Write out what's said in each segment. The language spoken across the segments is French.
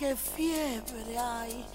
che fiebre hai.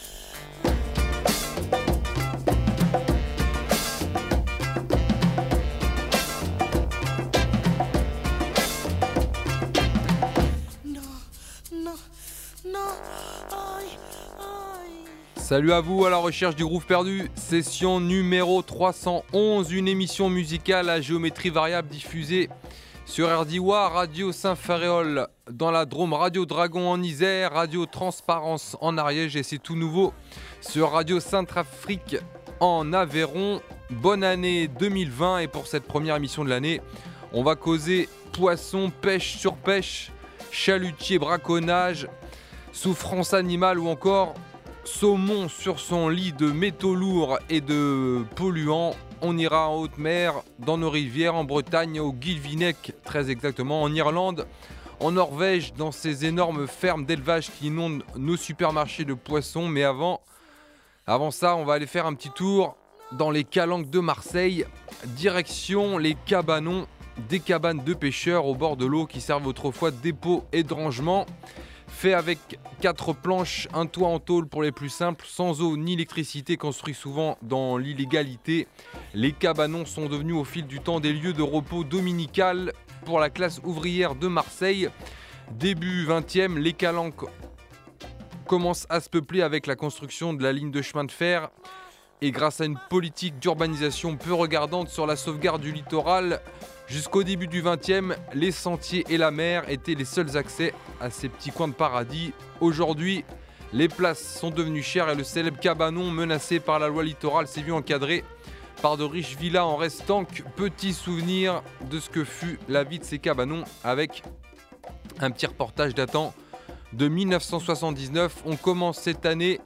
Salut à vous à la recherche du groove perdu, session numéro 311, une émission musicale à géométrie variable diffusée sur RDIWA, Radio Saint-Ferréol dans la Drôme, Radio Dragon en Isère, Radio Transparence en Ariège et c'est tout nouveau sur Radio Sainte-Afrique en Aveyron. Bonne année 2020 et pour cette première émission de l'année, on va causer poisson, pêche sur pêche, chalutier, braconnage, souffrance animale ou encore saumon sur son lit de métaux lourds et de polluants. On ira en haute mer, dans nos rivières, en Bretagne, au Guilvinec, très exactement, en Irlande, en Norvège, dans ces énormes fermes d'élevage qui inondent nos supermarchés de poissons. Mais avant ça, on va aller faire un petit tour dans les calanques de Marseille, direction les cabanons, des cabanes de pêcheurs au bord de l'eau qui servent autrefois de dépôt et de rangement. Fait avec 4 planches, un toit en tôle pour les plus simples, sans eau ni électricité, construit souvent dans l'illégalité. Les cabanons sont devenus au fil du temps des lieux de repos dominical pour la classe ouvrière de Marseille. Début 20e, les calanques commencent à se peupler avec la construction de la ligne de chemin de fer. Et grâce à une politique d'urbanisation peu regardante sur la sauvegarde du littoral, jusqu'au début du 20e, les sentiers et la mer étaient les seuls accès à ces petits coins de paradis. Aujourd'hui, les places sont devenues chères et le célèbre cabanon menacé par la loi littorale s'est vu encadré par de riches villas en restant que petits souvenirs de ce que fut la vie de ces cabanons avec un petit reportage datant de 1979. On commence cette année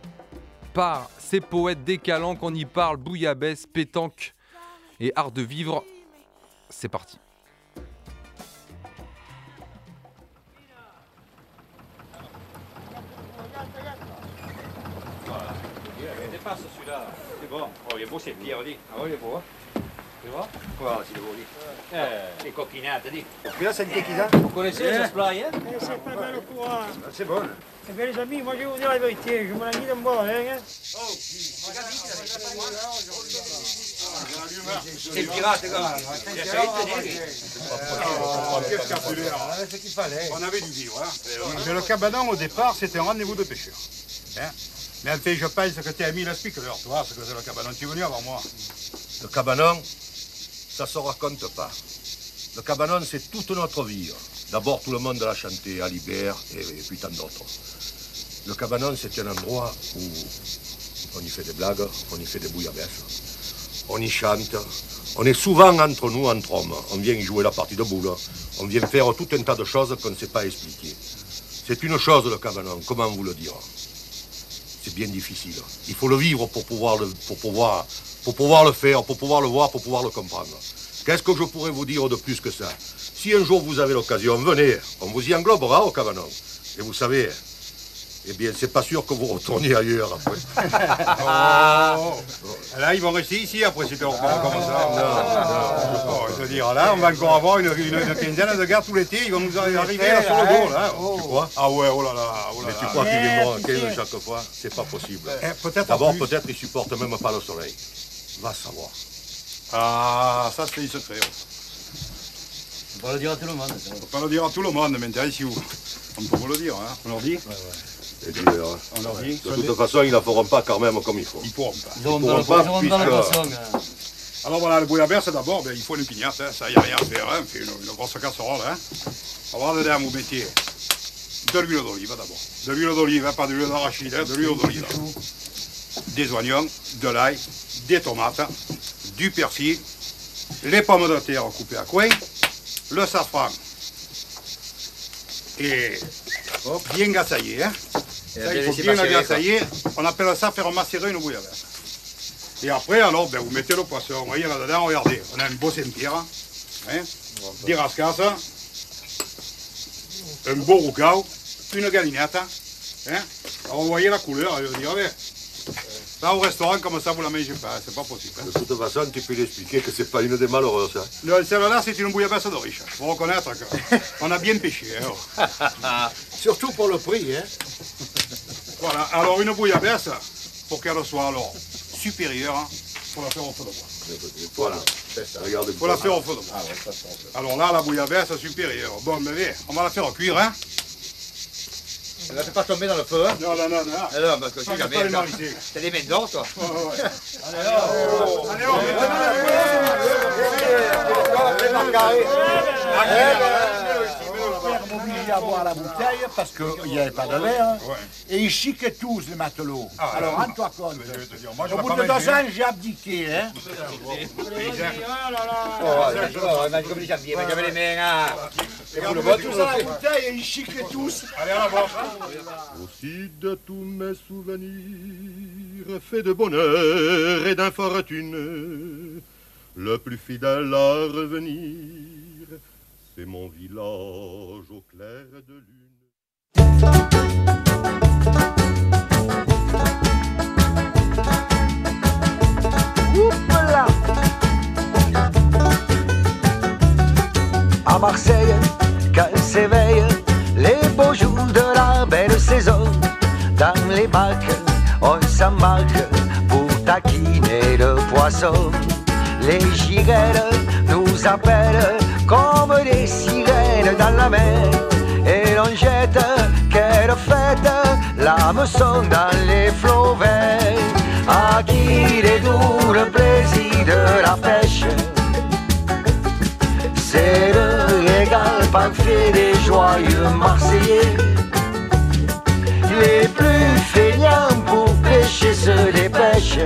par ces poètes des calanques, on y parle bouillabaisse, pétanque et art de vivre. C'est parti. Voilà. Il dépasse celui-là. C'est bon. Oh, il est beau, c'est Pierre, dit. Ah oui, il est beau. Tu vois? Voilà, c'est beau, dit. Les coquinades, dit. Là, c'est une tequila. Vous connaissez ce plat, hein? C'est pas mal au courant. C'est bon. Eh bien, les amis, moi je vais vous dire la vérité. Je m'en ai mis de me boire, hein. C'est le pirate, les gars. C'est qu'il fallait. On avait dû vivre. Mais le cabanon, au départ, c'était un rendez-vous de pêcheurs. Hein? Mais en fait, je pense que tu as mis le speaker, toi, parce que c'est le cabanon. Tu es venu avant moi. Le cabanon, ça se raconte pas. Le cabanon, c'est toute notre vie. D'abord, tout le monde l'a chanté, Alibert et puis tant d'autres. Le cabanon, c'est un endroit où on y fait des blagues, on y fait des bouillabaisse, on y chante. On est souvent entre nous, entre hommes. On vient y jouer la partie de boule. On vient faire tout un tas de choses qu'on ne sait pas expliquer. C'est une chose, le cabanon, comment vous le dire? C'est bien difficile. Il faut le vivre pour pouvoir le faire, pour pouvoir le voir, pour pouvoir le comprendre. Qu'est-ce que je pourrais vous dire de plus que ça? Si un jour vous avez l'occasion, venez, on vous y englobera au cabanon. Et vous savez, eh bien, c'est pas sûr que vous retourniez ailleurs après. Là, ils vont rester ici après, si tu reprends comme ça. Non. Je veux dire, là, on va encore avoir une quinzaine de gars tout l'été, ils vont nous arriver là, sur le dos, là. Tu crois? Ah ouais, oh là là. Mais tu crois qu'ils viendront 15 chaque fois? C'est pas possible. D'abord, peut-être ils supportent même pas le soleil. Va savoir. Ah, ça c'est un secret. On peut pas le dire à tout le monde. On peut pas le dire à tout le monde, mais intéressez vous. On peut vous le dire, hein. On leur dit? Et puis, On leur dit? de toute façon, ils ne la feront pas quand même comme il faut. Ils pourront pas. Ils pourront pas, puisque... Alors voilà, le bouillabaisse d'abord, ben, il faut une pignate, hein. Ça y a rien à faire, hein. On fait une grosse casserole, hein. Alors dedans, vous mettez de l'huile d'olive d'abord. De l'huile d'olive, hein, pas de l'huile d'arachide, hein, de l'huile d'olive. Des oignons, de l'ail, des tomates, du persil, les pommes de terre coupées à coins, le safran et bien gassaillé. Hein. Ça, il faut bien le gassailler. On appelle ça faire macérer une bouillabaisse. Et après, alors, ben, vous mettez le poisson. Vous voyez là-dedans, regardez, on a un beau Saint-Pierre, hein, des rascasses, un beau roucao, une galinette. Hein. Alors, vous voyez la couleur, je veux dire, Là, au restaurant, comme ça, vous la mangez pas, c'est pas possible. De toute façon, tu peux lui expliquer que c'est pas une des malheureuses. Hein. Non, celle-là, c'est une bouillabaisse de riche. Faut reconnaître qu'on a bien pêché. Hein. Surtout pour le prix, hein. Voilà, alors une bouillabaisse, pour qu'elle soit alors supérieure, hein, faut la faire au feu de bois. Voilà, c'est ça. Regardez. Faut la faire au feu de bois. Ah ouais, ça sent. Alors là, la bouillabaisse supérieure. Bon, mais viens, on va la faire cuire, hein. Ne la fais pas tomber dans le feu, hein. Non. Non, parce que Ça, tu c'est pas les marités. t'as des mains d'or, toi. On obligé à boire la bouteille parce qu'il n'y avait pas de verre. Et ils chiquaient tous, les matelots. Alors, rends-toi compte. Au bout de 2 ans, j'ai abdiqué. Hein. Comme les jambiers, j'avais les mains, hein. On buvait tous à la bouteille et ils chiquaient tous. Allez, à la boîte. Aussi de tous mes souvenirs faits de bonheur et d'infortune, le plus fidèle à revenir, c'est mon village au clair de lune. Oupla! À Marseille, quand s'éveillent les beaux jours de la belle saison, dans les bacs, on s'embarque pour taquiner le poisson. Les girelles nous appellent comme des sirènes dans la mer, et l'on jette, quelle fête, l'hameçon dans les flots verts. À qui est doux le plaisir de la pêche, c'est le régal parfait des joyeux Marseillais. Les plus feignants pour pêcher se dépêchent,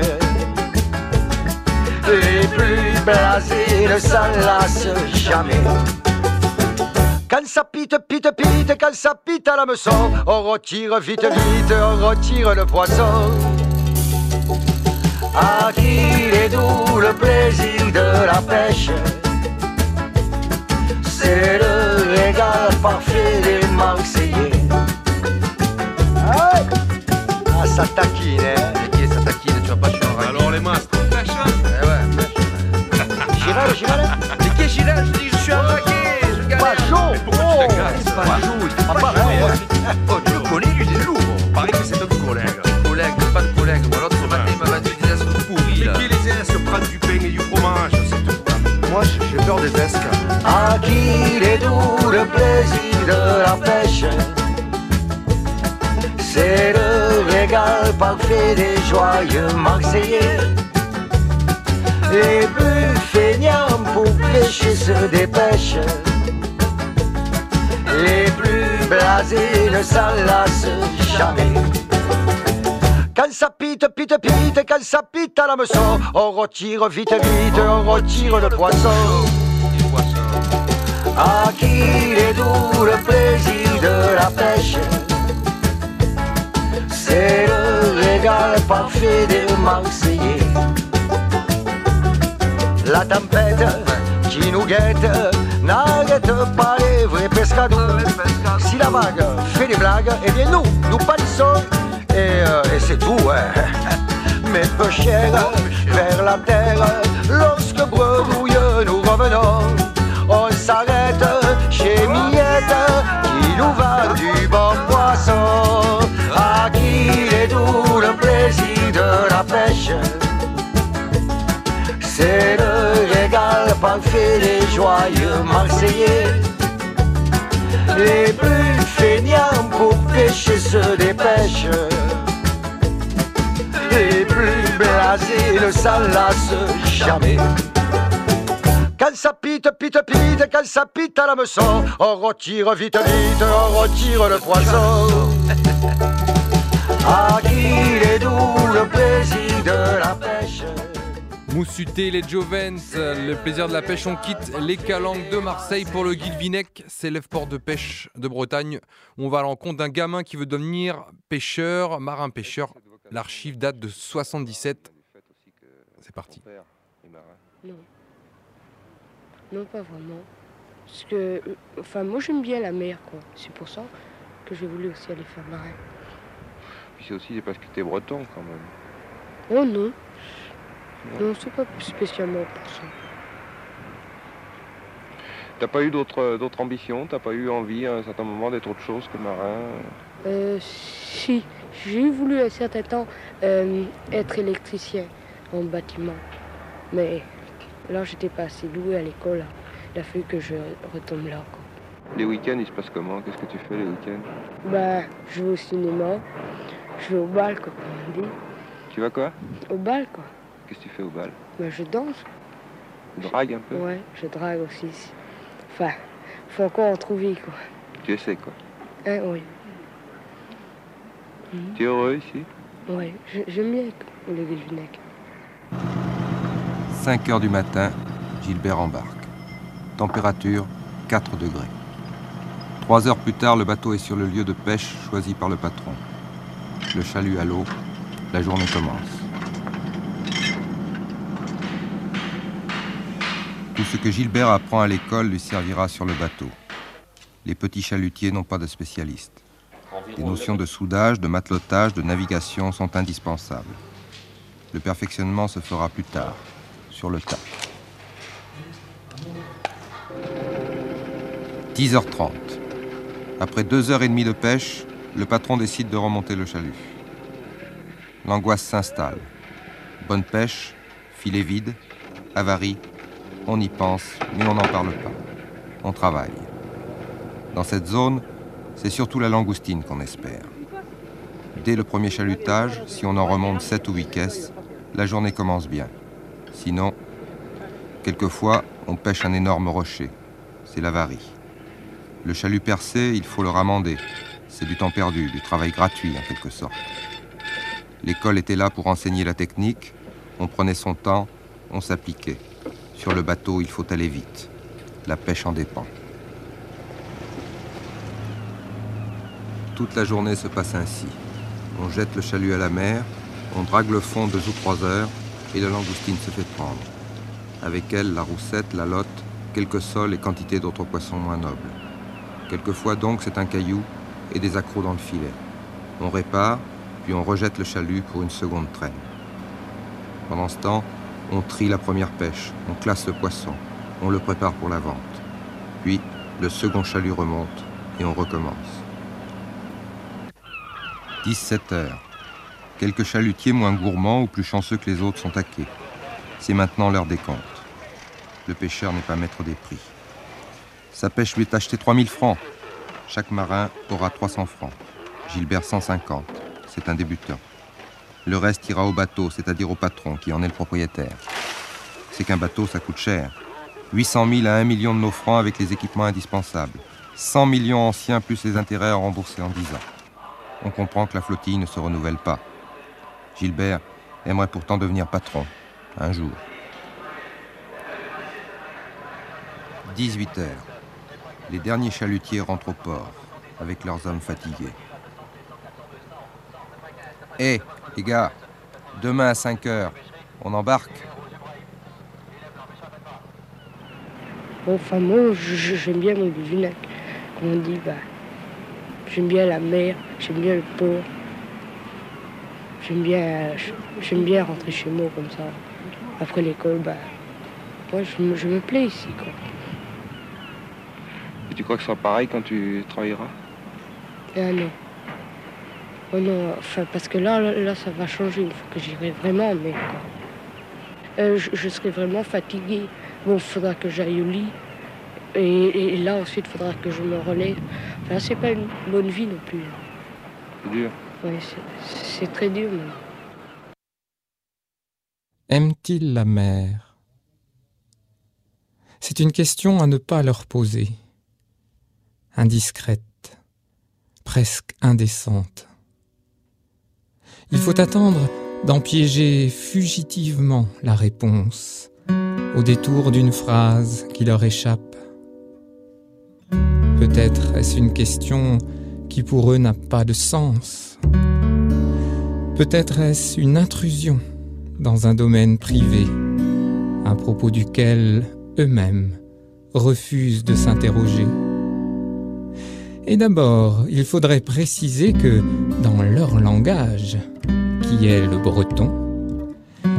les plus blasés ne s'en lassent jamais. Quand ça pite, quand ça pite à l'hameçon, on retire vite, on retire le poisson. À qui est doux le plaisir de la pêche, c'est le régal parfait des Marseillais. Ah, ça taquine, hein. Et qui est ça taquine? Tu vas pas chier en Alors les masques, on pêche, hein? Eh ouais, Giral. Mais qui est Giral? Je dis je suis un raquet, je galère. Pas chaud. Pourquoi tu te casses? C'est pas chaud, il faut pas pareil, chaud. Oh, tu le connais, lui, c'est lourd. Paraît que c'est un collègue. Collègue, pas de collègue. Moi l'autre ce matin il m'a vendu des esques pourris là. Mais qui les aise prendre du pain et du fromage, c'est tout. Moi, j'ai peur des esques. À qui est doux le plaisir de la pêche, c'est le régal parfait des joyeux Marseillais. Les plus feignants pour pêcher se dépêchent, les plus blasés ne s'en lassent jamais. Quand ça pite, quand ça pite à l'hameçon, on retire vite, on retire le poisson. À qui est doux le plaisir de la pêche, c'est le régal parfait des Marseillais. La tempête qui nous guette n'arrête pas les vrais pescados. Si la vague fait des blagues, eh bien nous palissons et c'est tout, hein. Mais peu cher vers la terre, lorsque bredouille nous revenons, on s'arrête chez Miette qui nous vend du bon poisson. À qui est doux le plaisir de la pêche, c'est le régal parfait des joyeux Marseillais. Les plus feignants pour pêcher se dépêchent, les plus blasés ne s'en lassent jamais. Quand ça pite, quand ça pite à l'hameçon, on retire vite, on retire le poisson. À qui est doux le plaisir de la pêche. Moussuté, les Jovens, le plaisir de la pêche, on quitte les calanques de Marseille pour le Guilvinec, c'est le port de pêche de Bretagne. On va à l'encontre d'un gamin qui veut devenir pêcheur, marin-pêcheur. L'archive date de 77. C'est parti. Non. Non, pas vraiment. Parce que, enfin, moi j'aime bien la mer, quoi. C'est pour ça que j'ai voulu aussi aller faire marin. Puis c'est aussi parce que t'es breton quand même. Oh non. Non, c'est pas spécialement pour ça. T'as pas eu d'autres ambitions? T'as pas eu envie à un certain moment d'être autre chose que marin? Si, j'ai voulu un certain temps être électricien en bâtiment. Mais là, j'étais pas assez douée à l'école. Il a fallu que je retombe là, quoi. Les week-ends, ils se passent comment? Qu'est-ce que tu fais les week-ends? Bah, je vais au cinéma, je vais au bal, quoi, comme on dit. Tu vas quoi? Au bal, quoi. Qu'est-ce que tu fais au bal? Bah, je danse. Tu dragues un peu? Ouais, je drague aussi. Enfin, faut encore en trouver, quoi. Tu essaies, quoi? Oui. Tu es heureux ici? Oui, j'aime bien au Légué-Lunec. 5 heures du matin, Gilbert embarque. Température 4 degrés. 3 heures plus tard, le bateau est sur le lieu de pêche choisi par le patron. Le chalut à l'eau, la journée commence. Tout ce que Gilbert apprend à l'école lui servira sur le bateau. Les petits chalutiers n'ont pas de spécialistes. Les notions de soudage, de matelotage, de navigation sont indispensables. Le perfectionnement se fera plus tard, sur le tas. 10h30. Après 2h30 de pêche, le patron décide de remonter le chalut. L'angoisse s'installe. Bonne pêche, filet vide, avarie, on y pense, mais on n'en parle pas. On travaille. Dans cette zone, c'est surtout la langoustine qu'on espère. Dès le premier chalutage, si on en remonte 7 ou 8 caisses, la journée commence bien. Sinon, quelquefois, on pêche un énorme rocher. C'est l'avarie. Le chalut percé, il faut le ramander. C'est du temps perdu, du travail gratuit en quelque sorte. L'école était là pour enseigner la technique. On prenait son temps, on s'appliquait. Sur le bateau, il faut aller vite. La pêche en dépend. Toute la journée se passe ainsi. On jette le chalut à la mer, on drague le fond 2 ou 3 heures et la langoustine se fait prendre. Avec elle, la roussette, la lotte, quelques sols et quantité d'autres poissons moins nobles. Quelquefois donc, c'est un caillou et des accrocs dans le filet. On répare, puis on rejette le chalut pour une seconde traîne. Pendant ce temps, on trie la première pêche, on classe le poisson, on le prépare pour la vente. Puis, le second chalut remonte et on recommence. 17 heures. Quelques chalutiers moins gourmands ou plus chanceux que les autres sont à quai. C'est maintenant l'heure des comptes. Le pêcheur n'est pas maître des prix. Sa pêche lui est achetée 3000 francs. Chaque marin aura 300 francs. Gilbert 150. C'est un débutant. Le reste ira au bateau, c'est-à-dire au patron, qui en est le propriétaire. C'est qu'un bateau, ça coûte cher. 800 000 à 1 million de nos francs avec les équipements indispensables. 100 millions anciens plus les intérêts à rembourser en 10 ans. On comprend que la flottille ne se renouvelle pas. Gilbert aimerait pourtant devenir patron, un jour. 18 heures. Les derniers chalutiers rentrent au port, avec leurs hommes fatigués. Hé, les gars, demain à 5 heures, on embarque? Enfin, moi, j'aime bien mon Légué-Lunec. Comme on dit, j'aime bien la mer, j'aime bien le port. J'aime bien rentrer chez moi comme ça. Après l'école, moi, je me plais ici, quoi. Et tu crois que ce sera pareil quand tu travailleras? Non. Oh non, enfin, parce que là, ça va changer une fois que j'irai vraiment en mer, quoi. Je serai vraiment fatiguée. Bon, il faudra que j'aille au lit. Et là, ensuite, il faudra que je me relève. Enfin, c'est pas une bonne vie non plus. C'est dur. Oui, c'est très dur, même. Aiment-ils la mer? C'est une question à ne pas leur poser. Indiscrète, presque indécente. Il faut attendre d'en piéger fugitivement la réponse, au détour d'une phrase qui leur échappe. Peut-être est-ce une question qui pour eux n'a pas de sens. Peut-être est-ce une intrusion dans un domaine privé, à propos duquel eux-mêmes refusent de s'interroger. Et d'abord, il faudrait préciser que, dans leur langage, qui est le breton,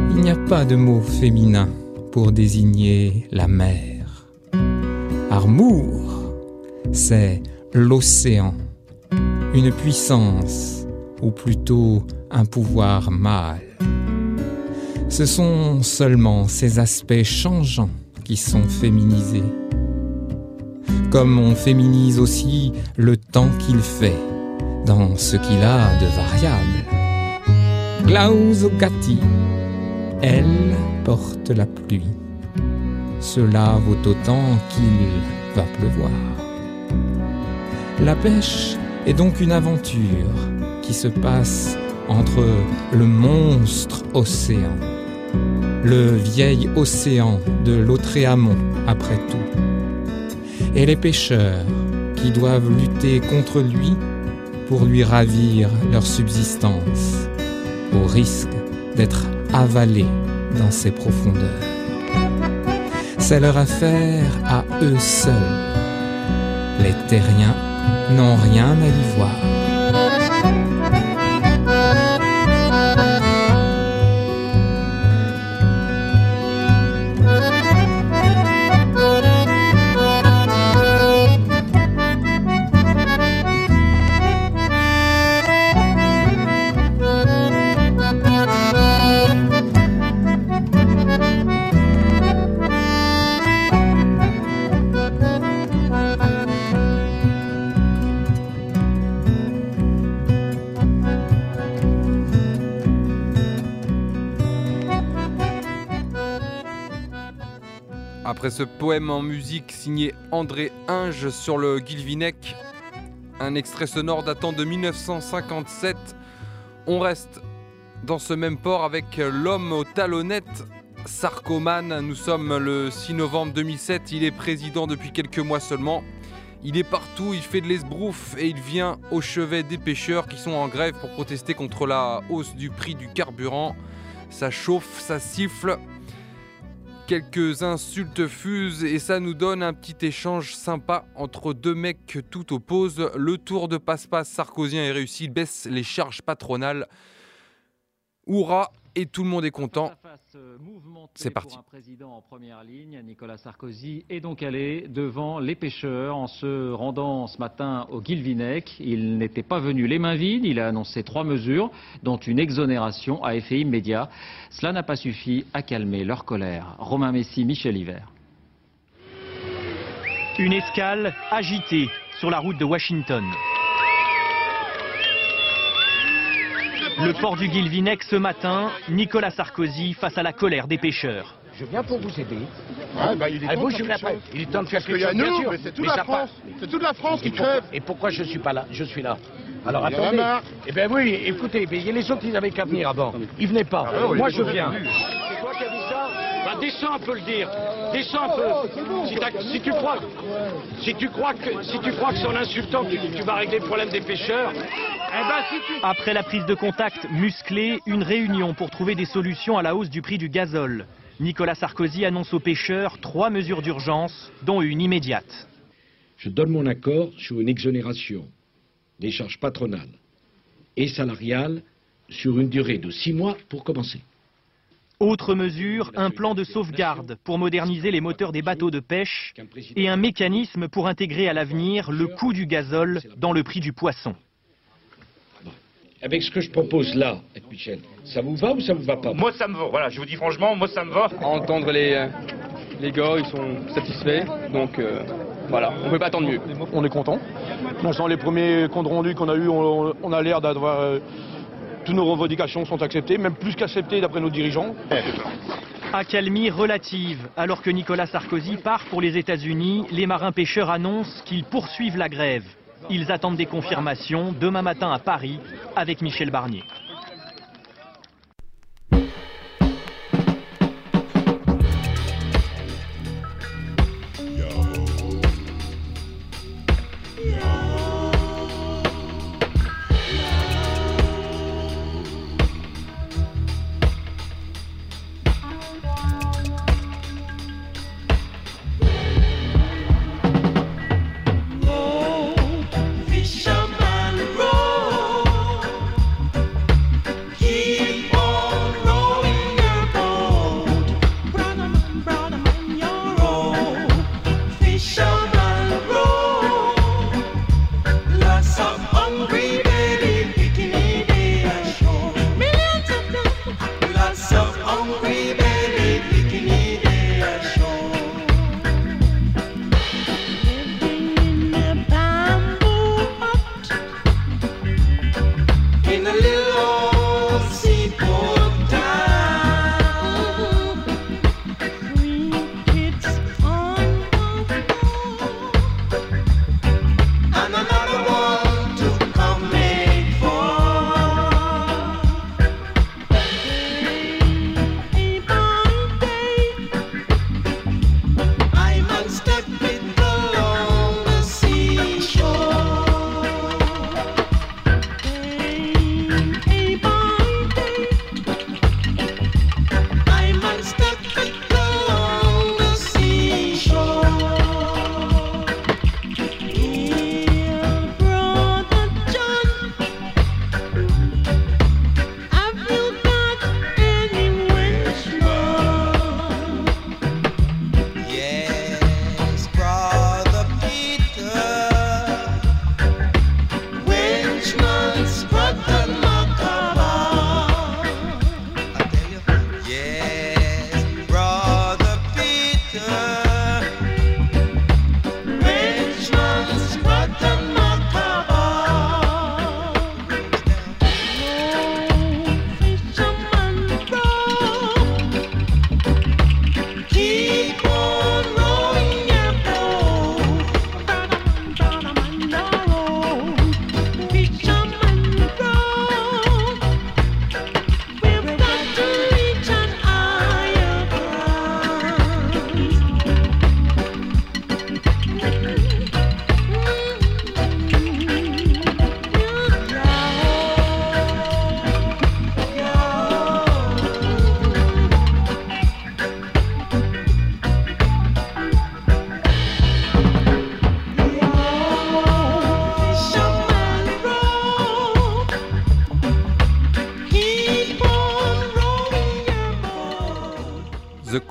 il n'y a pas de mot féminin pour désigner la mer. Armour, c'est l'océan, une puissance, ou plutôt un pouvoir mâle. Ce sont seulement ces aspects changeants qui sont féminisés. Comme on féminise aussi le temps qu'il fait, dans ce qu'il a de variable. Glauso Gatti, elle porte la pluie. Cela vaut autant qu'il va pleuvoir. La pêche est donc une aventure qui se passe entre le monstre océan, le vieil océan de Lautréamont après tout, et les pêcheurs qui doivent lutter contre lui pour lui ravir leur subsistance, au risque d'être avalés dans ses profondeurs. C'est leur affaire à eux seuls. Les terriens n'ont rien à y voir. Après ce poème en musique signé André Inge sur le Guilvinec, un extrait sonore datant de 1957, on reste dans ce même port avec l'homme aux talonnettes, Sarkoman. Nous sommes le 6 novembre 2007, il est président depuis quelques mois seulement. Il est partout, il fait de l'esbrouf et il vient au chevet des pêcheurs qui sont en grève pour protester contre la hausse du prix du carburant. Ça chauffe, ça siffle. Quelques insultes fusent et ça nous donne un petit échange sympa entre deux mecs que tout oppose. Le tour de passe-passe sarkozien est réussi, il baisse les charges patronales. Hourra, et tout le monde est content. C'est parti. Pour un président en première ligne, Nicolas Sarkozy est donc allé devant les pêcheurs en se rendant ce matin au Guilvinec. Il n'était pas venu les mains vides, il a annoncé 3 mesures, dont une exonération à effet immédiat. Cela n'a pas suffi à calmer leur colère. Romain Messi, Michel Hiver. Une escale agitée sur la route de Washington. Le port du Guilvinec ce matin, Nicolas Sarkozy face à la colère des pêcheurs. Je viens pour vous aider. Ouais, bah, il est temps de faire quelque chose, bien sûr. C'est toute la France. C'est toute la France qui crève. Et pourquoi je suis pas là? Je suis là. Alors Il y en a attendez. marre. Eh bien oui, écoutez, mais les autres ils avaient qu'à venir avant. Ils venaient pas. Ah ouais, Moi ils je sont viens. venus. C'est toi qui as dit ça? Bah descends un peu le dire. Descends un peu. Si tu crois que c'est en insultant que tu vas régler le problème des pêcheurs. Eh ben, si tu... Après la prise de contact musclée, une réunion pour trouver des solutions à la hausse du prix du gazole. Nicolas Sarkozy annonce aux pêcheurs 3 mesures d'urgence, dont une immédiate. Je donne mon accord sur une exonération des charges patronales et salariales sur une durée de 6 mois pour commencer. Autre mesure, un plan de sauvegarde pour moderniser les moteurs des bateaux de pêche et un mécanisme pour intégrer à l'avenir le coût du gazole dans le prix du poisson. Avec ce que je propose là, Michel, ça vous va ou ça vous va pas? Moi ça me va, voilà, je vous dis franchement, moi ça me va. À entendre les gars, ils sont satisfaits, donc voilà, on peut pas attendre mieux. On est content. On sent les premiers comptes rendus qu'on a eu, on a l'air d'avoir... toutes nos revendications sont acceptées, même plus qu'acceptées d'après nos dirigeants. Accalmie relative. Alors que Nicolas Sarkozy part pour les États-Unis, les marins pêcheurs annoncent qu'ils poursuivent la grève. Ils attendent des confirmations demain matin à Paris avec Michel Barnier.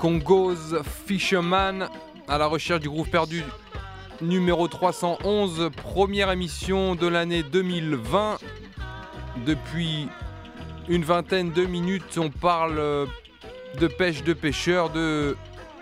Congo's Fisherman, à la recherche du groove perdu numéro 311, première émission de l'année 2020. Depuis une vingtaine de minutes, on parle de pêche, de pêcheurs, de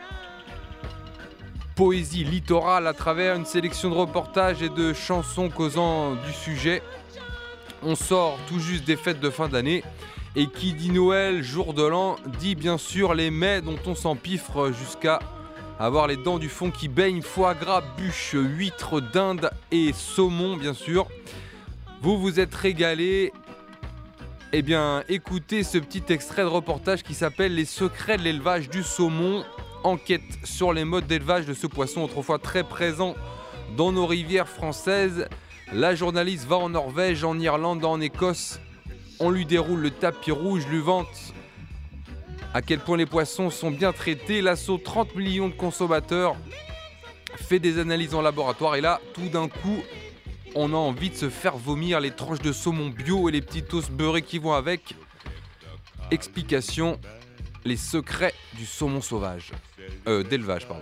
poésie littorale à travers une sélection de reportages et de chansons causant du sujet. On sort tout juste des fêtes de fin d'année. Et qui dit Noël, jour de l'an, dit bien sûr les mets dont on s'empiffre jusqu'à avoir les dents du fond qui baignent, foie gras, bûches, huîtres, dinde et saumon bien sûr. Vous vous êtes régalés. Eh bien, écoutez ce petit extrait de reportage qui s'appelle « Les secrets de l'élevage du saumon ». Enquête sur les modes d'élevage de ce poisson autrefois très présent dans nos rivières françaises. La journaliste va en Norvège, en Irlande, en Écosse. On lui déroule le tapis rouge, lui vante à quel point les poissons sont bien traités. L'assaut 30 millions de consommateurs fait des analyses en laboratoire et là, tout d'un coup, on a envie de se faire vomir les tranches de saumon bio et les petits toasts beurrés qui vont avec. Explication, les secrets du saumon sauvage, d'élevage, pardon.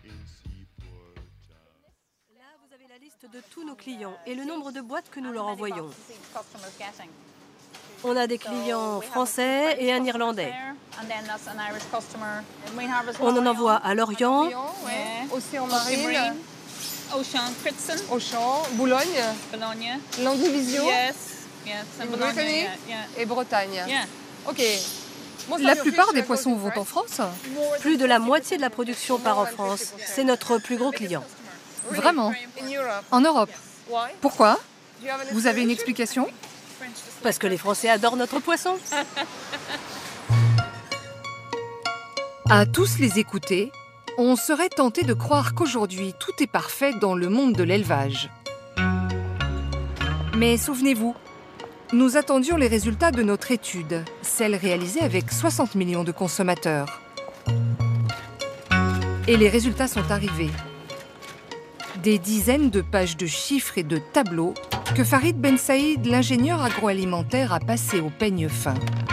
Là, vous avez la liste de tous nos clients et le nombre de boîtes que nous leur envoyons. On a des clients français et un Irlandais. On en envoie à Lorient, Océan Marine, Auchan, Boulogne, Landivisiau, Britannique et Bretagne. Ok. La plupart des poissons vont en France? Plus de la moitié de la production part en France. C'est notre plus gros client. Vraiment? En Europe? Pourquoi? Vous avez une explication? Parce que les Français adorent notre poisson. À tous les écouter, on serait tenté de croire qu'aujourd'hui tout est parfait dans le monde de l'élevage. Mais souvenez-vous, nous attendions les résultats de notre étude, celle réalisée avec 60 millions de consommateurs. Et les résultats sont arrivés. Des dizaines de pages de chiffres et de tableaux que Farid Ben Saïd, l'ingénieur agroalimentaire, a passé au peigne fin.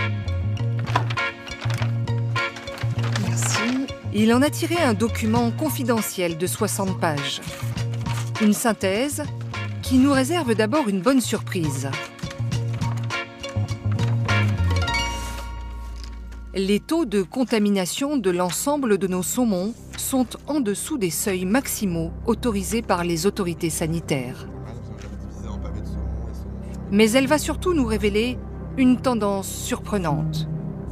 Merci. Il en a tiré un document confidentiel de 60 pages. Une synthèse qui nous réserve d'abord une bonne surprise. Les taux de contamination de l'ensemble de nos saumons sont en dessous des seuils maximaux autorisés par les autorités sanitaires. Mais elle va surtout nous révéler une tendance surprenante.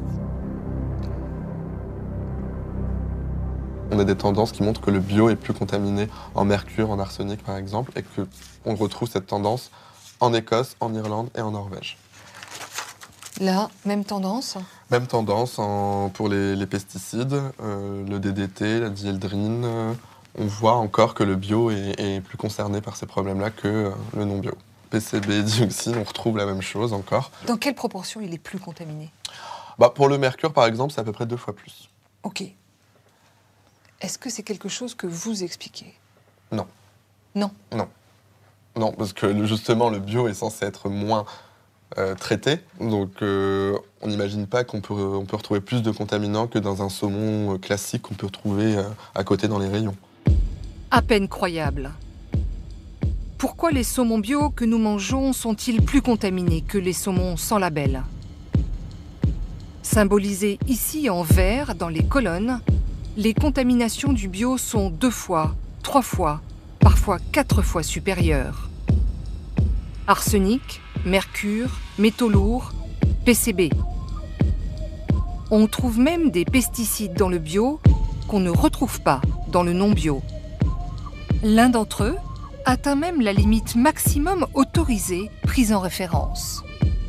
On a des tendances qui montrent que le bio est plus contaminé en mercure, en arsenic par exemple, et qu'on retrouve cette tendance en Écosse, en Irlande et en Norvège. Là, même tendance? Même tendance pour les pesticides, le DDT, la dieldrine. On voit encore que le bio est plus concerné par ces problèmes-là que le non-bio. PCB, dioxine, on retrouve la même chose encore. Dans quelle proportion il est plus contaminé? Pour le mercure, par exemple, c'est à peu près 2 fois plus. Ok. Est-ce que c'est quelque chose que vous expliquez? Non. Non? Non. Non, parce que justement, le bio est censé être moins traité. Donc, on n'imagine pas qu'on peut retrouver plus de contaminants que dans un saumon classique qu'on peut retrouver à côté dans les rayons. À peine croyable. Pourquoi les saumons bio que nous mangeons sont-ils plus contaminés que les saumons sans label? Symbolisés ici en vert dans les colonnes, les contaminations du bio sont 2 fois, 3 fois, parfois 4 fois supérieures. Arsenic, mercure, métaux lourds, PCB. On trouve même des pesticides dans le bio qu'on ne retrouve pas dans le non-bio. L'un d'entre eux atteint même la limite maximum autorisée prise en référence.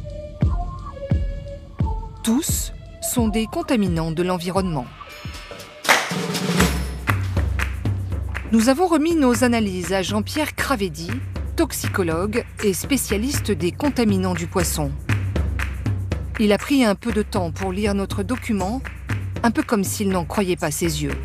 Tous sont des contaminants de l'environnement. Nous avons remis nos analyses à Jean-Pierre Cravedi, toxicologue et spécialiste des contaminants du poisson. Il a pris un peu de temps pour lire notre document, un peu comme s'il n'en croyait pas ses yeux.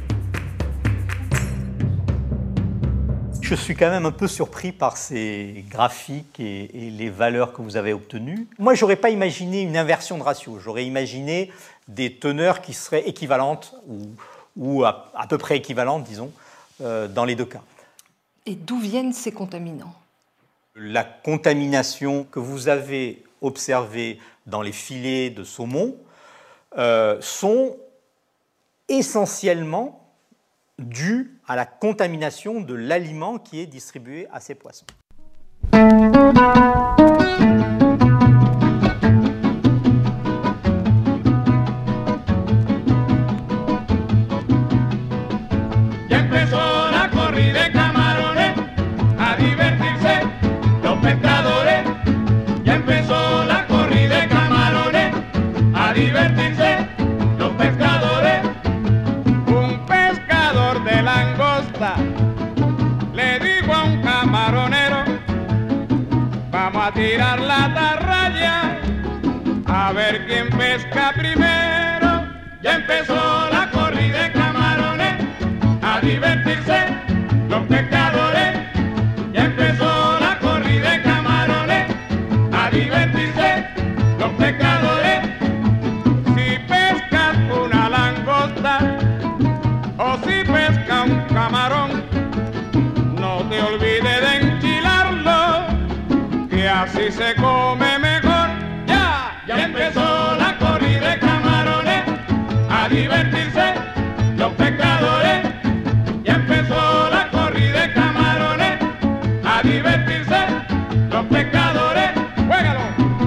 Je suis quand même un peu surpris par ces graphiques et les valeurs que vous avez obtenues. Moi, je n'aurais pas imaginé une inversion de ratio. J'aurais imaginé des teneurs qui seraient équivalentes ou à peu près équivalentes, disons, dans les deux cas. Et d'où viennent ces contaminants? La contamination que vous avez observée dans les filets de saumon sont essentiellement dues à la contamination de l'aliment qui est distribué à ces poissons. Ya empezó la corrida de camarones, a divertirse los pescadores. Ya empezó la corrida de camarones, a divertirse los pescadores. Un pescador de langosta le dijo a un camaronero: vamos a tirar la atarraya, a ver quién pesca primero. Ya empezó la corrida de camarones, a divertirse los pescadores. Ya empezó la corrida de camarones, a divertirse los pescadores. Si pescas una langosta o si pesca un camarón, no te olvides de enchilarlo, que así se come mejor. Ya empezó la corrida de camarones, a divertirse los pescadores. Ya empezó la corrida de camarones, a divertirse los pescadores. ¡Juégalo!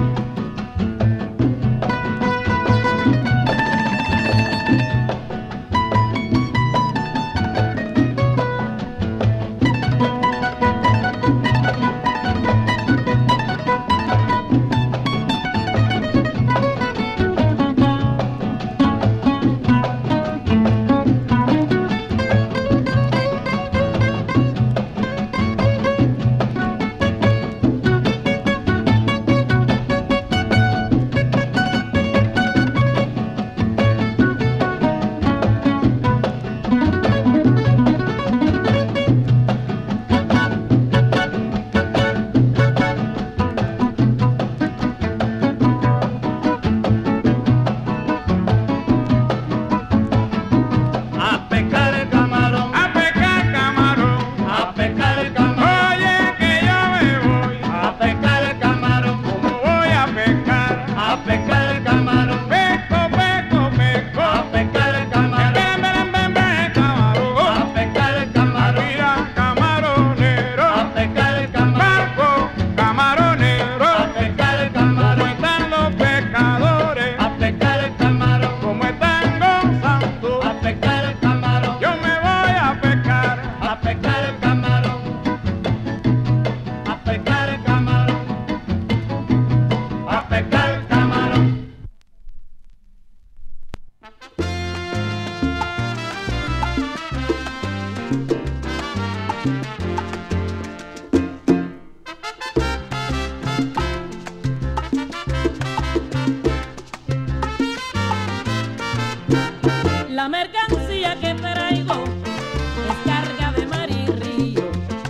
La mercancía que traigo es carga de mar y río.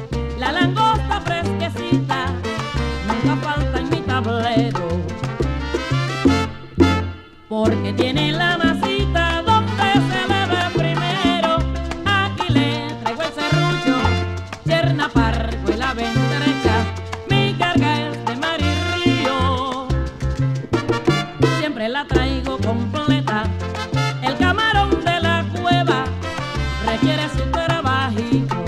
La langosta fresquecita nunca falta en mi tablero, porque tiene la masita donde se le ve primero. Aquí le traigo el serrucho, cherna, pargo y la ventrecha. Mi carga es de mar y río, siempre la traigo completa. El camarón de la cueva requiere su trabajito,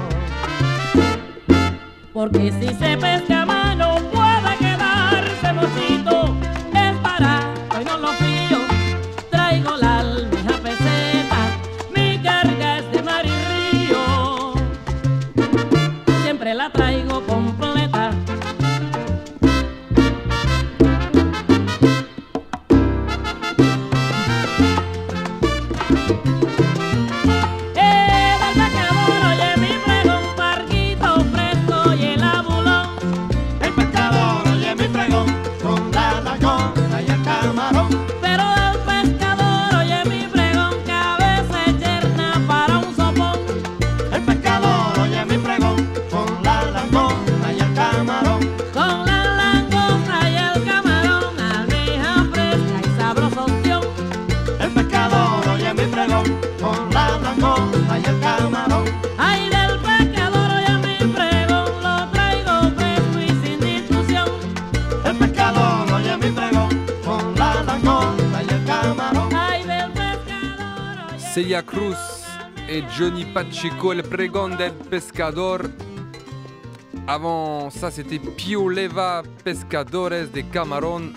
porque si se pesca a mano puede quedarse mocito. Es barato y no lo fío, traigo la almeja peseta. Mi carga es de mar y río, siempre la traigo completa. Celia Cruz et Johnny Pacheco, El Pregón del Pescador. Avant ça, c'était Pio Leva, Pescadores de Camarón.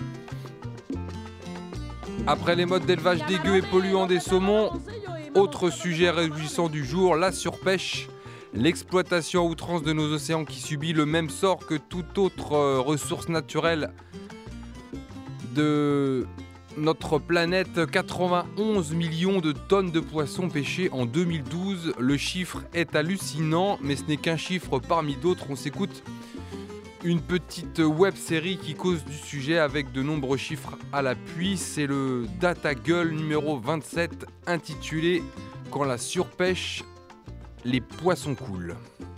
Après les modes d'élevage dégueux et polluants des saumons, autre sujet réjouissant du jour, la surpêche. L'exploitation à outrance de nos océans qui subit le même sort que toute autre ressource naturelle de notre planète. 91 millions de tonnes de poissons pêchés en 2012. Le chiffre est hallucinant, mais ce n'est qu'un chiffre parmi d'autres. On s'écoute une petite web série qui cause du sujet avec de nombreux chiffres à l'appui. C'est le Data Gull numéro 27 intitulé « Quand la surpêche, les poissons coulent ».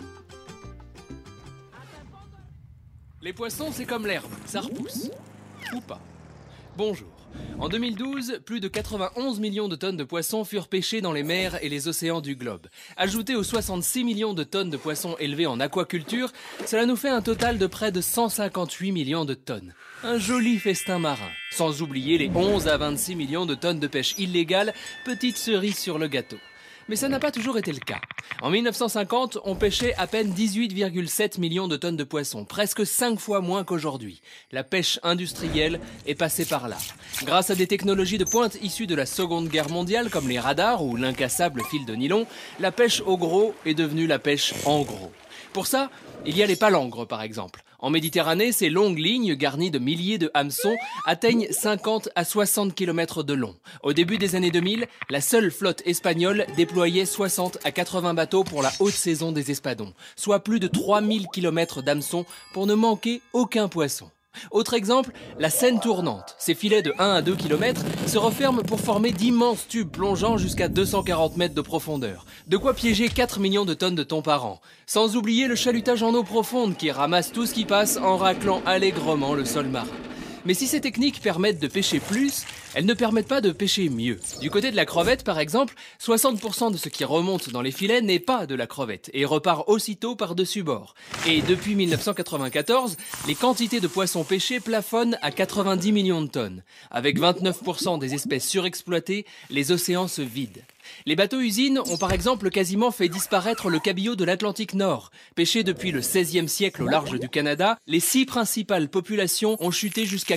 Les poissons, c'est comme l'herbe, ça repousse. Ou pas. Bonjour. En 2012, plus de 91 millions de tonnes de poissons furent pêchés dans les mers et les océans du globe. Ajouté aux 66 millions de tonnes de poissons élevés en aquaculture, cela nous fait un total de près de 158 millions de tonnes. Un joli festin marin. Sans oublier les 11 à 26 millions de tonnes de pêche illégale, petite cerise sur le gâteau. Mais ça n'a pas toujours été le cas. En 1950, on pêchait à peine 18,7 millions de tonnes de poissons, presque 5 fois moins qu'aujourd'hui. La pêche industrielle est passée par là. Grâce à des technologies de pointe issues de la Seconde Guerre mondiale, comme les radars ou l'incassable fil de nylon, la pêche au gros est devenue la pêche en gros. Pour ça, il y a les palangres par exemple. En Méditerranée, ces longues lignes garnies de milliers de hameçons atteignent 50 à 60 km de long. Au début des années 2000, la seule flotte espagnole déployait 60 à 80 bateaux pour la haute saison des espadons, soit plus de 3000 km d'hameçons pour ne manquer aucun poisson. Autre exemple, la Seine tournante. Ces filets de 1 à 2 km se referment pour former d'immenses tubes plongeant jusqu'à 240 mètres de profondeur. De quoi piéger 4 millions de tonnes de thon par an. Sans oublier le chalutage en eau profonde qui ramasse tout ce qui passe en raclant allègrement le sol marin. Mais si ces techniques permettent de pêcher plus, elles ne permettent pas de pêcher mieux. Du côté de la crevette, par exemple, 60% de ce qui remonte dans les filets n'est pas de la crevette et repart aussitôt par-dessus bord. Et depuis 1994, les quantités de poissons pêchés plafonnent à 90 millions de tonnes. Avec 29% des espèces surexploitées, les océans se vident. Les bateaux-usines ont par exemple quasiment fait disparaître le cabillaud de l'Atlantique Nord. Pêché depuis le XVIe siècle au large du Canada, les 6 principales populations ont chuté jusqu'à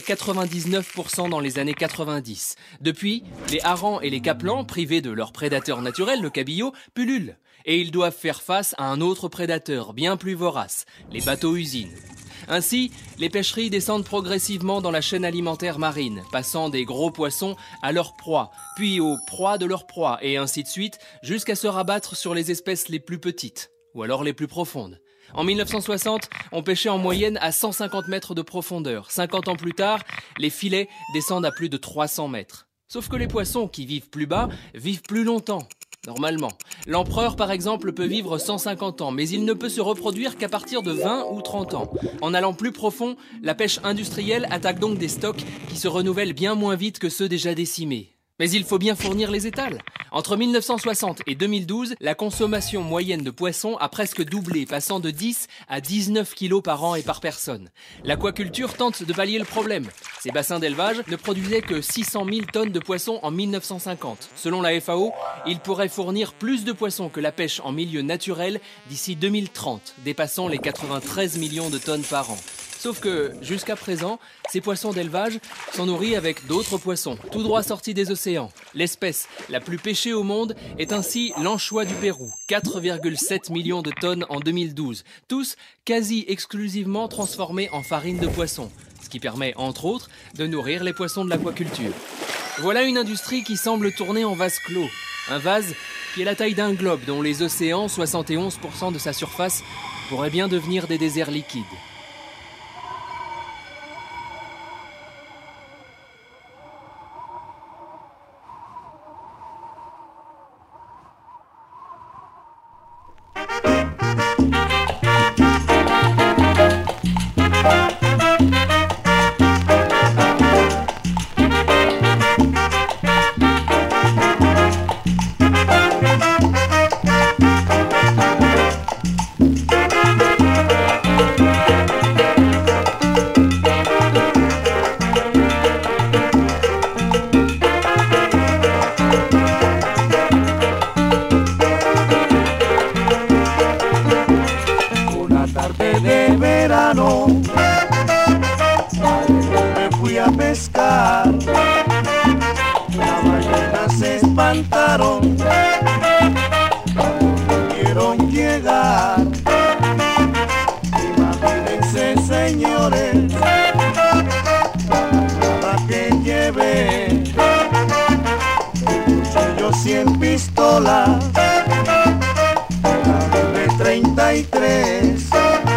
99% dans les années 90. Depuis, les harengs et les capelans, privés de leur prédateur naturel, le cabillaud, pullulent. Et ils doivent faire face à un autre prédateur bien plus vorace, les bateaux-usines. Ainsi, les pêcheries descendent progressivement dans la chaîne alimentaire marine, passant des gros poissons à leur proie, puis aux proies de leur proie, et ainsi de suite, jusqu'à se rabattre sur les espèces les plus petites, ou alors les plus profondes. En 1960, on pêchait en moyenne à 150 mètres de profondeur. 50 ans plus tard, les filets descendent à plus de 300 mètres. Sauf que les poissons qui vivent plus bas vivent plus longtemps. Normalement. L'empereur, par exemple, peut vivre 150 ans, mais il ne peut se reproduire qu'à partir de 20 ou 30 ans. En allant plus profond, la pêche industrielle attaque donc des stocks qui se renouvellent bien moins vite que ceux déjà décimés. Mais il faut bien fournir les étals. Entre 1960 et 2012, la consommation moyenne de poissons a presque doublé, passant de 10 à 19 kilos par an et par personne. L'aquaculture tente de pallier le problème. Ces bassins d'élevage ne produisaient que 600 000 tonnes de poissons en 1950. Selon la FAO, ils pourraient fournir plus de poissons que la pêche en milieu naturel d'ici 2030, dépassant les 93 millions de tonnes par an. Sauf que, jusqu'à présent, ces poissons d'élevage sont nourris avec d'autres poissons, tout droit sortis des océans. L'espèce la plus pêchée au monde est ainsi l'anchois du Pérou, 4,7 millions de tonnes en 2012, tous quasi exclusivement transformés en farine de poisson, ce qui permet, entre autres, de nourrir les poissons de l'aquaculture. Voilà une industrie qui semble tourner en vase clos, un vase qui est la taille d'un globe dont les océans, 71% de sa surface, pourraient bien devenir des déserts liquides. vieron llegar. Imagínense, señores, la que llevé, un cuchillo 100 pistolas, una de 33.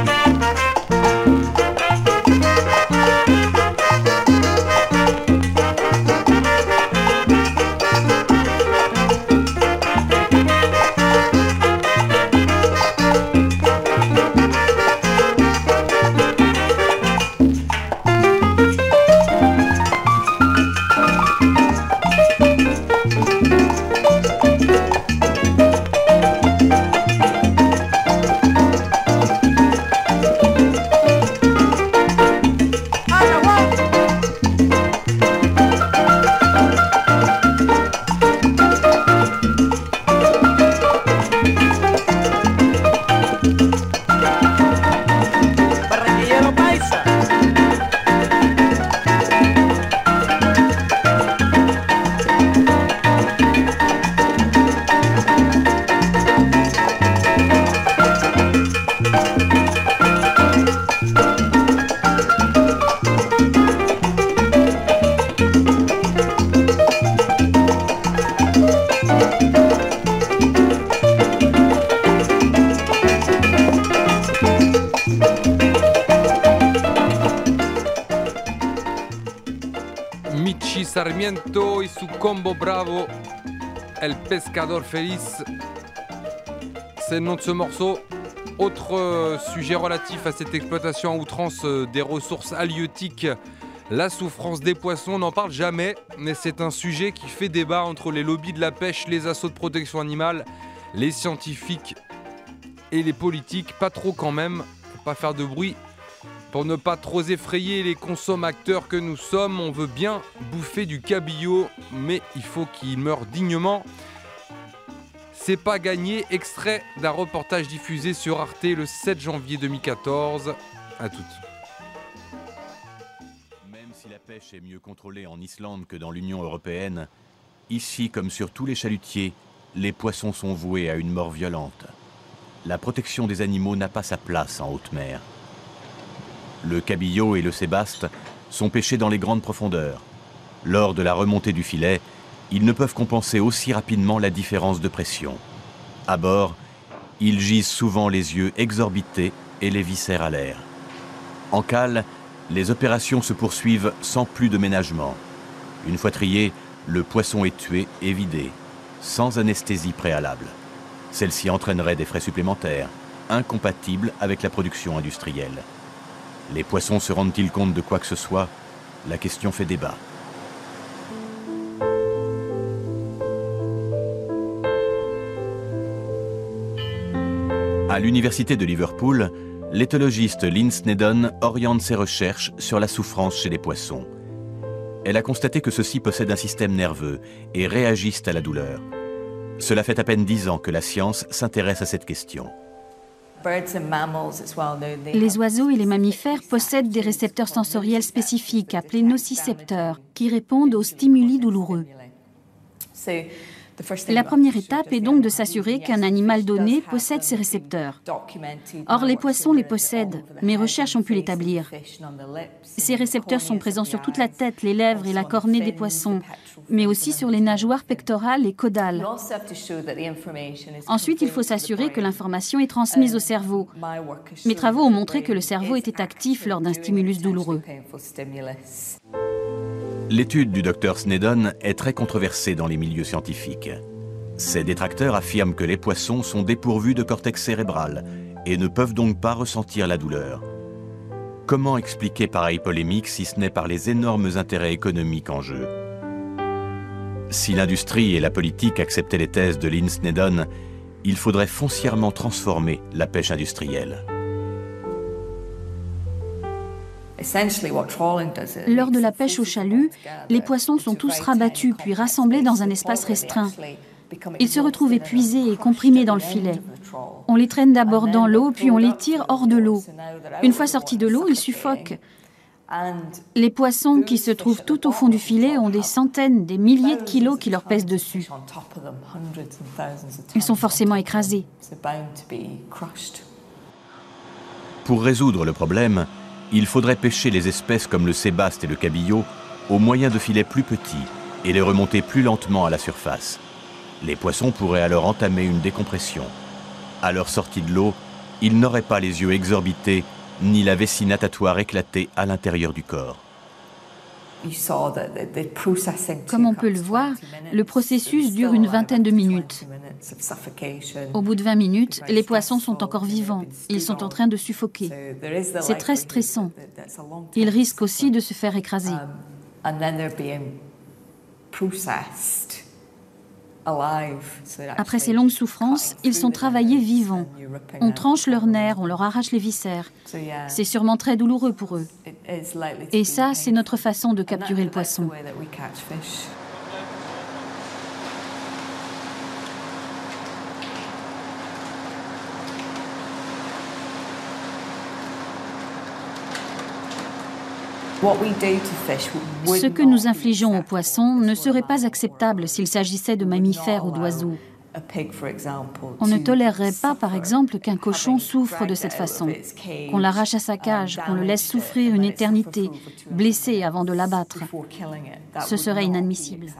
Michi Sarmiento y su combo bravo, El Pescador Feliz. C'est le nom de ce morceau. Autre sujet relatif à cette exploitation à outrance des ressources halieutiques, la souffrance des poissons. On n'en parle jamais, mais c'est un sujet qui fait débat entre les lobbies de la pêche, les assos de protection animale, les scientifiques et les politiques. Pas trop quand même, faut pas faire de bruit. Pour ne pas trop effrayer les consommateurs que nous sommes, on veut bien bouffer du cabillaud, mais il faut qu'il meure dignement. C'est pas gagné, extrait d'un reportage diffusé sur Arte le 7 janvier 2014. À toutes. Même si la pêche est mieux contrôlée en Islande que dans l'Union européenne, ici comme sur tous les chalutiers, les poissons sont voués à une mort violente. La protection des animaux n'a pas sa place en haute mer. Le cabillaud et le sébaste sont pêchés dans les grandes profondeurs. Lors de la remontée du filet, ils ne peuvent compenser aussi rapidement la différence de pression. À bord, ils gisent souvent les yeux exorbités et les viscères à l'air. En cale, les opérations se poursuivent sans plus de ménagement. Une fois trié, le poisson est tué et vidé, sans anesthésie préalable. Celle-ci entraînerait des frais supplémentaires, incompatibles avec la production industrielle. Les poissons se rendent-ils compte de quoi que ce soit? La question fait débat. À l'université de Liverpool, l'éthologiste Lynn Snedden oriente ses recherches sur la souffrance chez les poissons. Elle a constaté que ceux-ci possèdent un système nerveux et réagissent à la douleur. Cela fait à peine 10 ans que la science s'intéresse à cette question. Les oiseaux et les mammifères possèdent des récepteurs sensoriels spécifiques appelés nocicepteurs qui répondent aux stimuli douloureux. La première étape est donc de s'assurer qu'un animal donné possède ces récepteurs. Or, les poissons les possèdent. Mes recherches ont pu l'établir. Ces récepteurs sont présents sur toute la tête, les lèvres et la cornée des poissons, mais aussi sur les nageoires pectorales et caudales. Ensuite, il faut s'assurer que l'information est transmise au cerveau. Mes travaux ont montré que le cerveau était actif lors d'un stimulus douloureux. L'étude du Dr Snedden est très controversée dans les milieux scientifiques. Ses détracteurs affirment que les poissons sont dépourvus de cortex cérébral et ne peuvent donc pas ressentir la douleur. Comment expliquer pareille polémique si ce n'est par les énormes intérêts économiques en jeu? Si l'industrie et la politique acceptaient les thèses de Lynn Snedden, il faudrait foncièrement transformer la pêche industrielle. Lors de la pêche au chalut, les poissons sont tous rabattus puis rassemblés dans un espace restreint. Ils se retrouvent épuisés et comprimés dans le filet. On les traîne d'abord dans l'eau, puis on les tire hors de l'eau. Une fois sortis de l'eau, ils suffoquent. Les poissons qui se trouvent tout au fond du filet ont des centaines, des milliers de kilos qui leur pèsent dessus. Ils sont forcément écrasés. Pour résoudre le problème, il faudrait pêcher les espèces comme le sébaste et le cabillaud au moyen de filets plus petits et les remonter plus lentement à la surface. Les poissons pourraient alors entamer une décompression. À leur sortie de l'eau, ils n'auraient pas les yeux exorbités ni la vessie natatoire éclatée à l'intérieur du corps. Comme on peut le voir, le processus dure une vingtaine de minutes. Au bout de 20 minutes, les poissons sont encore vivants. Ils sont en train de suffoquer. C'est très stressant. Ils risquent aussi de se faire écraser. Après ces longues souffrances, ils sont travaillés vivants. On tranche leurs nerfs, on leur arrache les viscères. C'est sûrement très douloureux pour eux. Et ça, c'est notre façon de capturer le poisson. Ce que nous infligeons aux poissons ne serait pas acceptable s'il s'agissait de mammifères ou d'oiseaux. On ne tolérerait pas, par exemple, qu'un cochon souffre de cette façon, qu'on l'arrache à sa cage, qu'on le laisse souffrir une éternité, blessé avant de l'abattre. Ce serait inadmissible.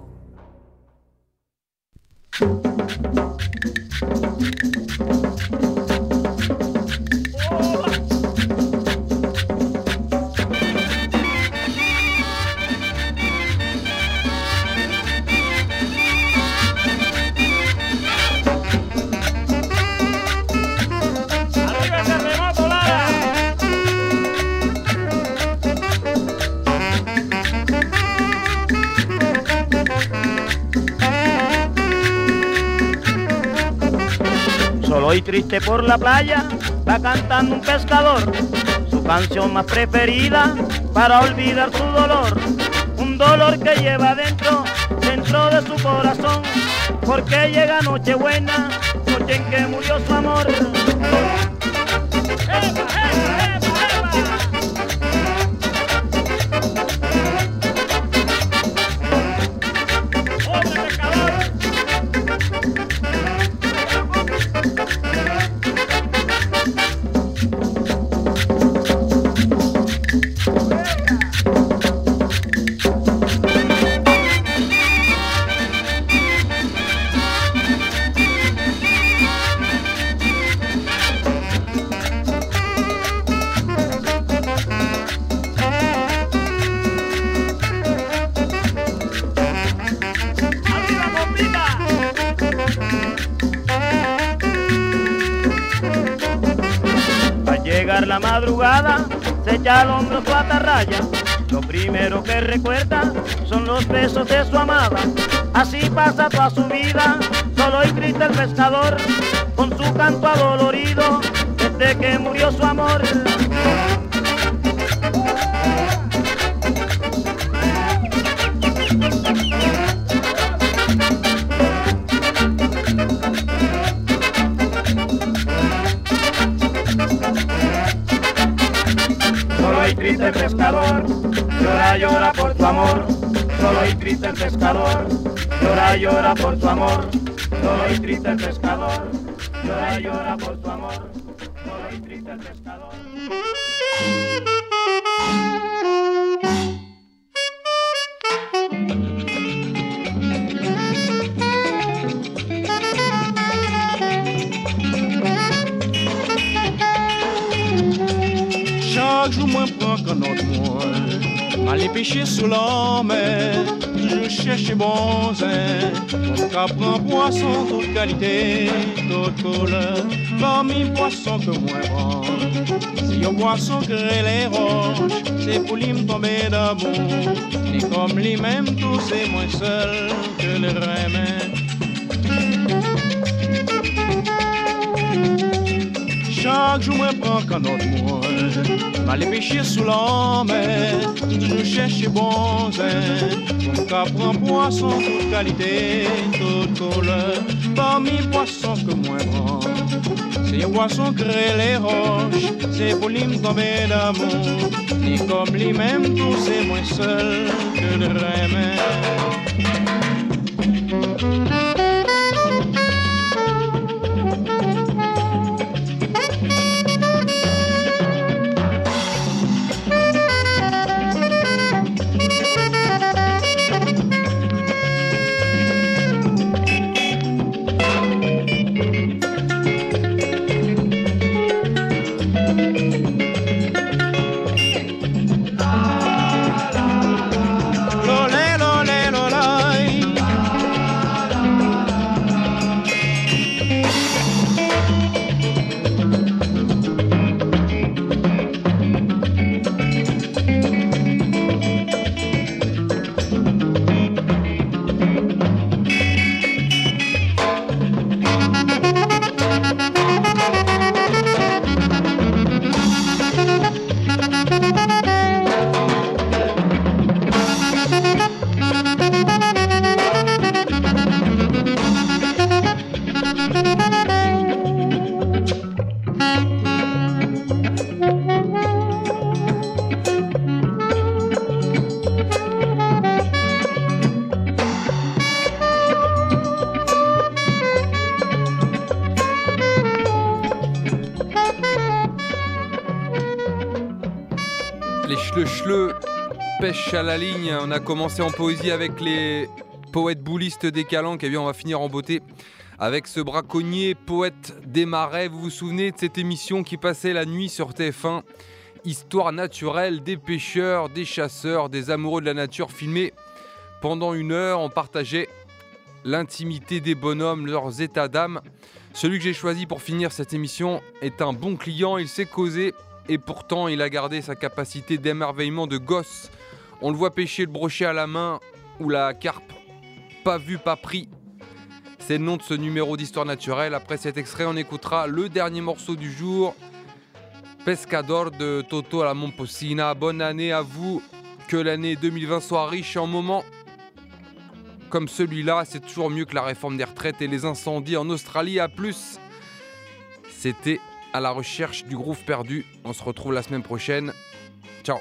Solo y triste por la playa va cantando un pescador, su canción más preferida para olvidar su dolor, un dolor que lleva dentro de su corazón, porque llega Nochebuena, noche en que murió su amor. La madrugada se echa al hombro su atarraya, lo primero que recuerda son los besos de su amada. Así pasa toda su vida, solo y triste el pescador, con su canto adolorido desde que murió su amor. Triste el pescador, llora, llora por tu amor. Solo y triste el pescador, llora, llora por tu amor. Solo y triste el pescador, llora, llora por tu amor. Solo y triste el pescador. Chaque jour, moi, prends qu'un autre moi. Aller pêcher sous la mer, toujours chercher bon zin. Mon cas prend poisson, toute qualité, toute couleur. Parmi poissons que moi prends, c'est un poisson que les roches, c'est pour lui me tomber d'amour. Et comme lui-même, tout c'est moins seul que le remet. Chaque jour, moi, prends qu'un autre moi. M'aller pêcher sous la mer, toujours chercher bon zin. Mon cas prend poisson, toute qualité, toute couleur. parmi poissons que moins grand. Ces poissons créent les roches, c'est pour lui tomber d'amour. Et comme lui-même, tout c'est moins seul que de rêver. Pêche à la ligne, on a commencé en poésie avec les poètes boulistes des Calanques, et bien on va finir en beauté avec ce braconnier poète des marais. Vous vous souvenez de cette émission qui passait la nuit sur TF1, Histoire naturelle des pêcheurs, des chasseurs, des amoureux de la nature, filmés pendant 1 heure. On partageait l'intimité des bonhommes, leurs états d'âme. Celui que j'ai choisi pour finir cette émission est un bon client, il sait causer et pourtant il a gardé sa capacité d'émerveillement de gosse. On le voit pêcher le brochet à la main ou la carpe. Pas vu, pas pris. C'est le nom de ce numéro d'Histoire naturelle. Après cet extrait, on écoutera le dernier morceau du jour, Pescador de Toto à la Momposina. Bonne année à vous. Que l'année 2020 soit riche en moments comme celui-là. C'est toujours mieux que la réforme des retraites et les incendies en Australie. À plus. C'était À la recherche du groove perdu. On se retrouve la semaine prochaine. Ciao.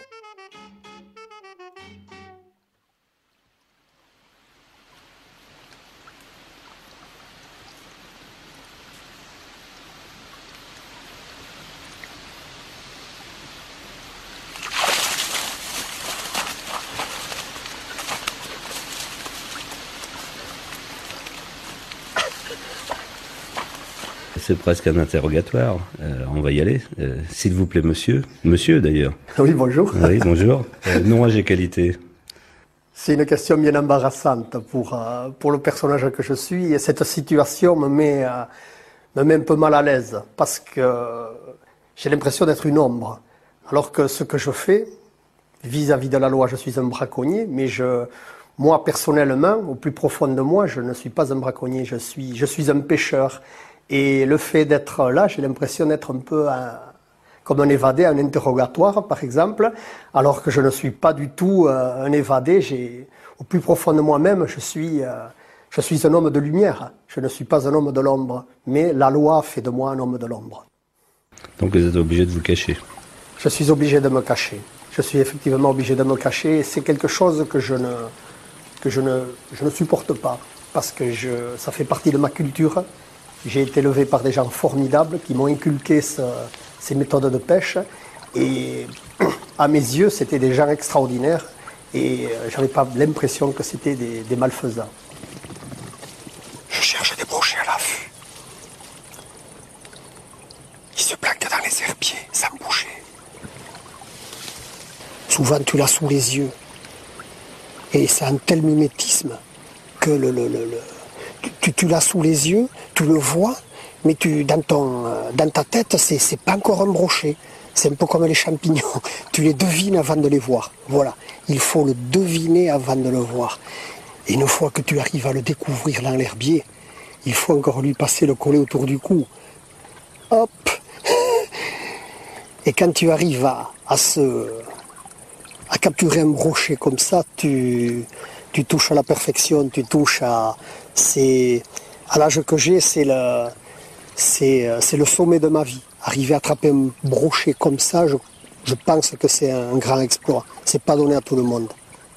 C'est presque un interrogatoire. On va y aller. S'il vous plaît, monsieur. Monsieur, d'ailleurs. Oui, bonjour. Oui, bonjour. Nom, âge et qualité. C'est une question bien embarrassante pour le personnage que je suis. Et cette situation me met un peu mal à l'aise parce que j'ai l'impression d'être une ombre. Alors que ce que je fais, vis-à-vis de la loi, je suis un braconnier, mais moi, personnellement, au plus profond de moi, je ne suis pas un braconnier, je suis un pêcheur. Et le fait d'être là, j'ai l'impression d'être un peu comme un évadé, un interrogatoire par exemple, alors que je ne suis pas du tout un évadé. Au plus profond de moi-même, je suis un homme de lumière, je ne suis pas un homme de l'ombre, mais la loi fait de moi un homme de l'ombre. Donc vous êtes obligé de vous cacher? Je suis obligé de me cacher, je suis effectivement obligé de me cacher, et c'est quelque chose que je ne supporte pas, parce que ça fait partie de ma culture. J'ai été élevé par des gens formidables qui m'ont inculqué ces méthodes de pêche. Et à mes yeux, c'était des gens extraordinaires. Et je n'avais pas l'impression que c'était des malfaisants. Je cherche des brochets à l'affût. Ils se planquent dans les herbiers, sans bouger. Souvent, tu l'as sous les yeux. Et c'est un tel mimétisme que tu l'as sous les yeux, tu le vois, mais dans ta tête, c'est pas encore un brochet. C'est un peu comme les champignons. Tu les devines avant de les voir. Voilà. Il faut le deviner avant de le voir. Et une fois que tu arrives à le découvrir dans l'herbier, il faut encore lui passer le collet autour du cou. Hop! Et quand tu arrives à capturer un brochet comme ça, tu touches à la perfection, tu touches à À l'âge que j'ai, c'est le sommet de ma vie. Arriver à attraper un brochet comme ça, je pense que c'est un grand exploit. C'est pas donné à tout le monde.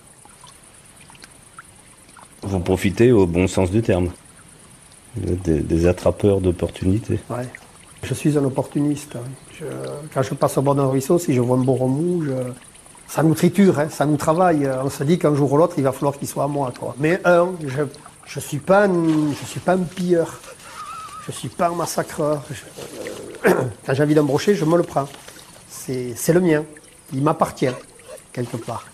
Vous profitez au bon sens du terme. Des attrapeurs d'opportunités. Ouais. Je suis un opportuniste. Quand je passe au bord d'un ruisseau, si je vois un beau remous, ça nous triture, hein, ça nous travaille. On se dit qu'un jour ou l'autre, il va falloir qu'il soit à moi. Quoi. Mais je suis pas un pilleur. Je suis pas un massacreur. Quand j'ai envie d'un brochet, je me le prends. C'est le mien. Il m'appartient, quelque part.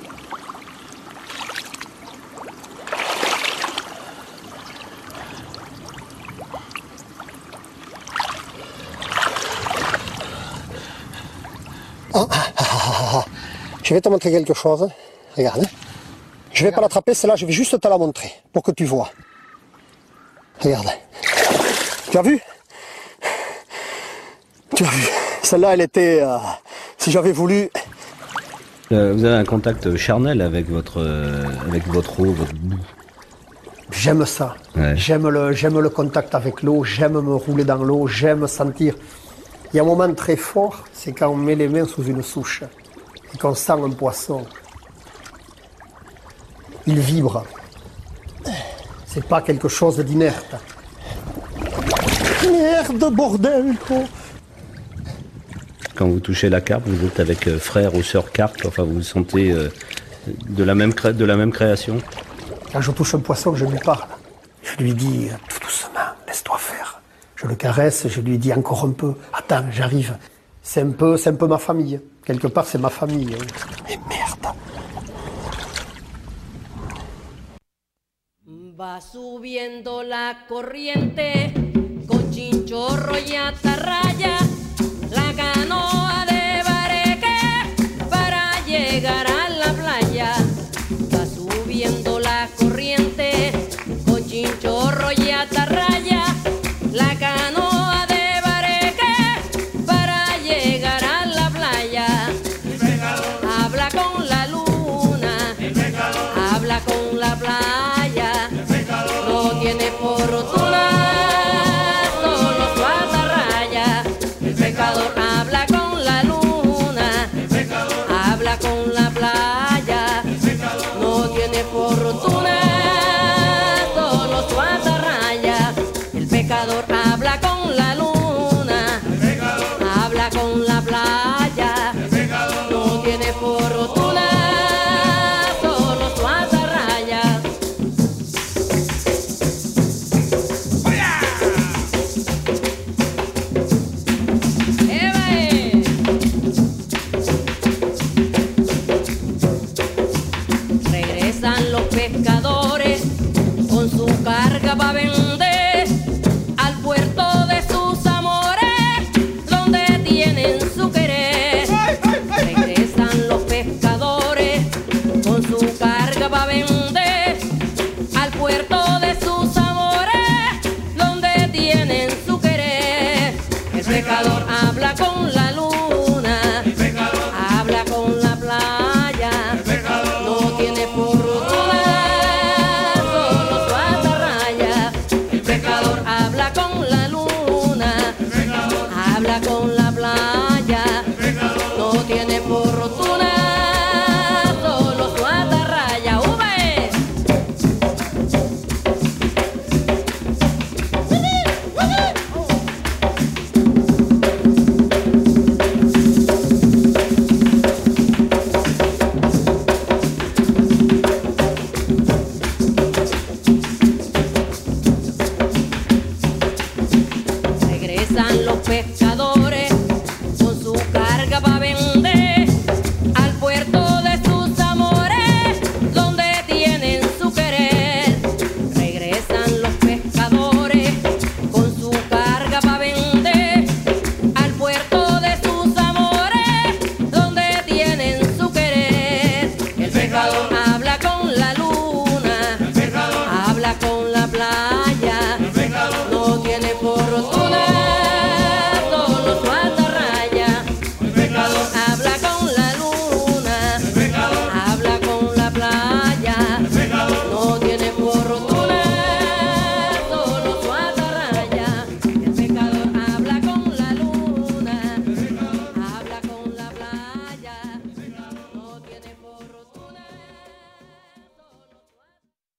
Je vais te montrer quelque chose. Regarde. Je vais pas l'attraper, celle-là, je vais juste te la montrer pour que tu vois. Regarde. Tu as vu? Tu as vu? Celle-là, elle était... si j'avais voulu... Vous avez un contact charnel avec votre eau, votre boue. J'aime ça. Ouais. J'aime le contact avec l'eau, j'aime me rouler dans l'eau, j'aime sentir... Il y a un moment très fort, c'est quand on met les mains sous une souche et qu'on sent un poisson. Il vibre. C'est pas quelque chose d'inerte. Merde, bordel, quoi. Quand vous touchez la carpe, vous êtes avec frère ou sœur carpe, enfin vous vous sentez de la même création. Quand je touche un poisson, je lui parle. Je lui dis tout doucement, laisse-toi faire. Je le caresse, je lui dis encore un peu. Attends, j'arrive. C'est un peu ma famille. Quelque part, c'est ma famille. Mais merde. Va subiendo la corriente con chinchorro y atarraya, la canoa de bareque para llegar a la playa. Va subiendo la corriente con chinchorro y atarraya, la canoa de bareque para llegar a la playa. Habla con la luna, habla con la playa. No tiene fortuna, solo su atarraya. El pecador habla con la luna, habla con la playa. No tiene fortuna, solo su atarraya. El pecador habla con la luna, habla con la playa. No tiene fortuna, solo su atarraya. Regresan los pescadores con su carga para vender al puerto de sus amores, donde tienen su querer. Regresan los pescadores con su carga para vender al puerto de sus amores, donde tienen su querer. El pecador habla con la luna, habla con la playa. No tiene fortuna, solo su atarraya. El pecador habla con la luna, habla con la playa. No tiene fortuna, solo su atarraya. ¡Ube! Regresan los pescadores